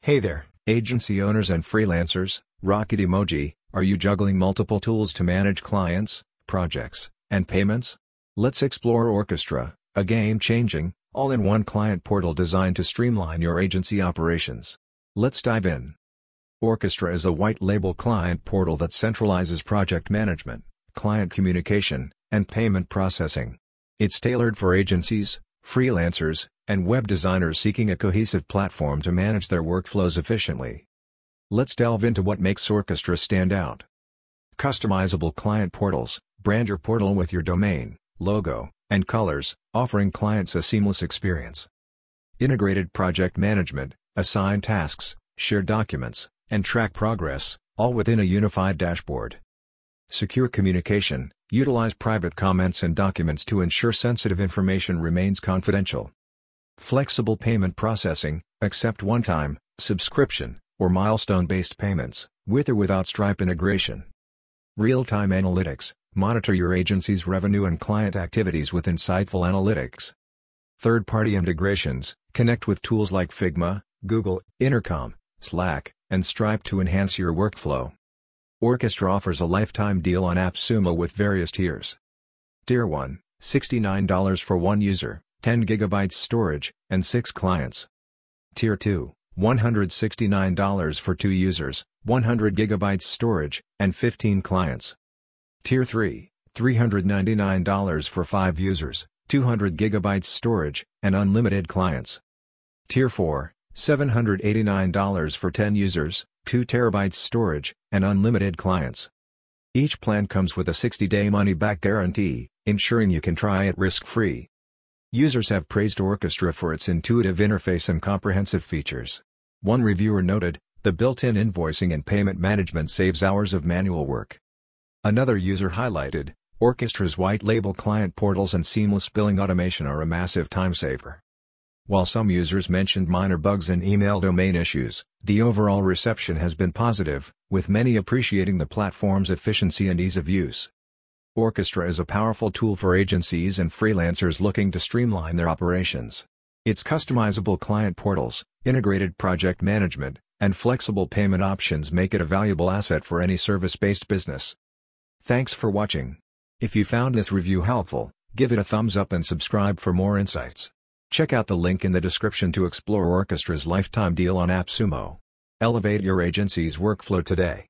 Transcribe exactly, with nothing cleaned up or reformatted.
Hey there, agency owners and freelancers. Rocket emoji. Are you juggling multiple tools to manage clients, projects, and payments? Let's explore Orchestra, a game-changing, all-in-one client portal designed to streamline your agency operations. Let's dive in. Orchestra is a white-label client portal that centralizes project management, client communication, and payment processing. It's tailored for agencies, freelancers, and web designers seeking a cohesive platform to manage their workflows efficiently. Let's delve into what makes Orchestra stand out. Customizable client portals. Brand your portal with your domain, logo, and colors, offering clients a seamless experience. Integrated project management. Assign tasks, share documents, and track progress, all within a unified dashboard. Secure communication. Utilize private comments and documents to ensure sensitive information remains confidential. Flexible payment processing. Accept one-time, subscription, or milestone-based payments, with or without Stripe integration. Real-time analytics. Monitor your agency's revenue and client activities with insightful analytics. Third-party integrations. Connect with tools like Figma, Google, Intercom, Slack, and Stripe to enhance your workflow. Orchestra offers a lifetime deal on AppSumo with various tiers. Tier one, sixty-nine dollars for one user, ten gigabytes storage, and six clients. Tier two, one hundred sixty-nine dollars for two users, one hundred gigabytes storage, and fifteen clients. Tier three, three hundred ninety-nine dollars for five users, two hundred gigabytes storage, and unlimited clients. Tier four, seven hundred eighty-nine dollars for ten users, two terabytes storage, and unlimited clients. Each plan comes with a sixty-day money-back guarantee, ensuring you can try it risk-free. Users have praised Orchestra for its intuitive interface and comprehensive features. One reviewer noted, "The built-in invoicing and payment management saves hours of manual work." Another user highlighted, "Orchestra's white-label client portals and seamless billing automation are a massive time-saver." While some users mentioned minor bugs and email domain issues, the overall reception has been positive, with many appreciating the platform's efficiency and ease of use. Orchestra is a powerful tool for agencies and freelancers looking to streamline their operations. Its customizable client portals, integrated project management, and flexible payment options make it a valuable asset for any service-based business. Thanks for watching. If you found this review helpful, give it a thumbs up and subscribe for more insights. Check out the link in the description to explore Orchestra's lifetime deal on AppSumo. Elevate your agency's workflow today.